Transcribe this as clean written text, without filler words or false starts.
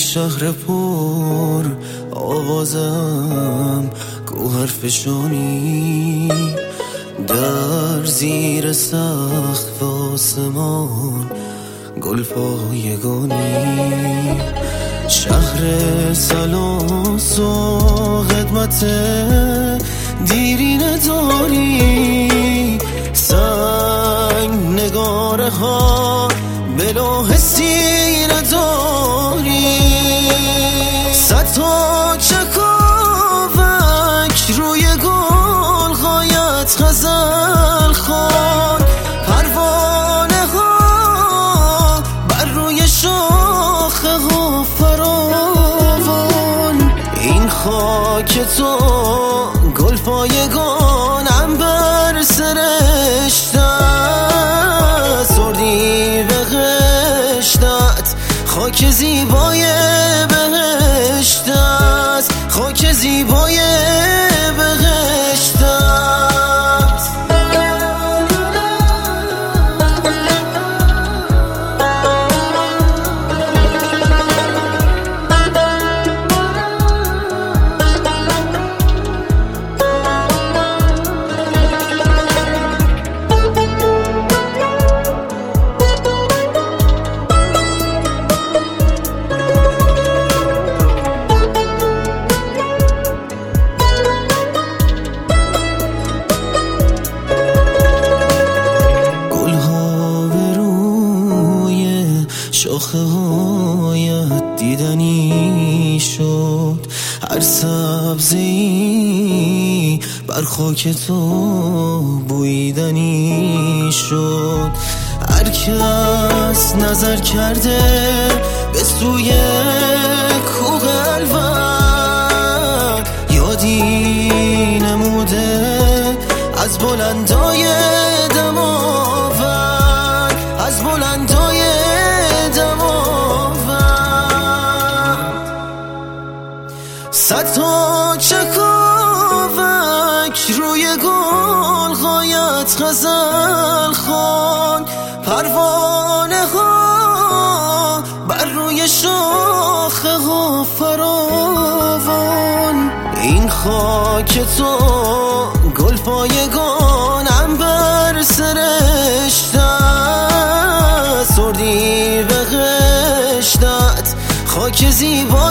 شهر پر آوازم گوهر فشانی در زیر سقف آسمان گل پایگانی شهر سلاس و خدمت دیرینه داری سنگ نگاره ها به لوح سینه داری صد تا چکاوک روی گل غایت غزل خوان پروانه ها بر روی شاخه ها فراوان این خاک تو گل پایگان عنبر سرشته سردی بهشتت خاک زیبای بهشت است خاک زیبای بهشت است شاخه هایت دیدنی شد هر سبزی بر خاک تو بویدنی شد هر کس نظر کرده به سوی کوه الوان یادی نموده از بلندای دماوند از بلندای صد تا چکاوک روی گل غایت غزل خوان پروانه ها بر روی شاخه ها فراوان این خاک تو گل پایگان عنبر سرشته سردی بهشتت خاک زیبا